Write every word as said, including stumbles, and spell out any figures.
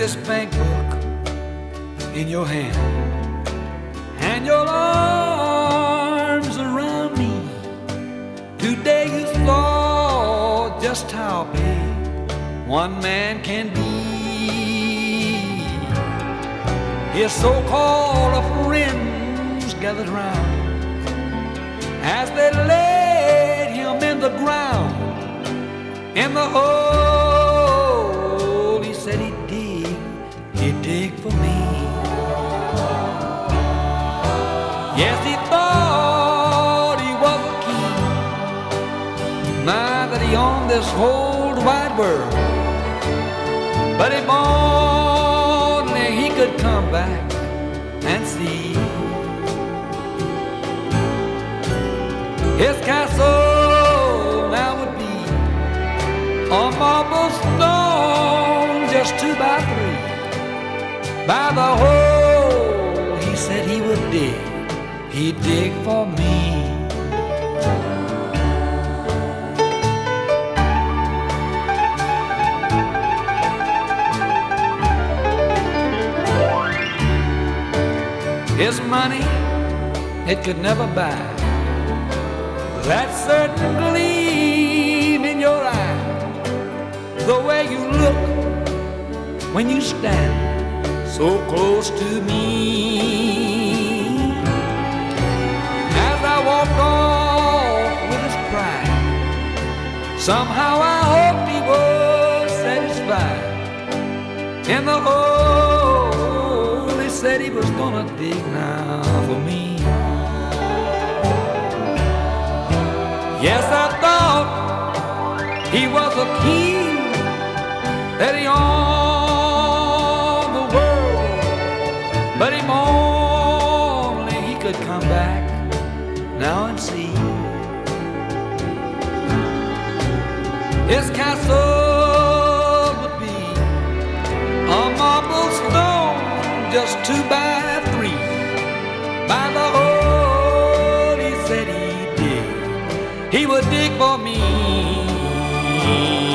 this bank book in your hand and your arms around me. Today you saw just how big one man can be. His so-called friends gathered round as they laid him in the ground. In the hole he said he'd dig, he'd dig for me. Yes, he thought he was a king, now that he owned this whole wide world. But if only he could come back and see his castle now would be a marble stone, just two by three. By the hole he said he would dig, he'd dig for me. His money, it could never buy that certain gleam in your eye, the way you look when you stand so close to me. As I walked off with his pride, somehow I hoped he was satisfied. In the hole he said he was gonna dig now for me. Yes, I thought he was a king, that he owned the world. But if only he could come back now and see his castle would be a marble stone, just two by three. By the hole he said he'd dig, he would dig for me.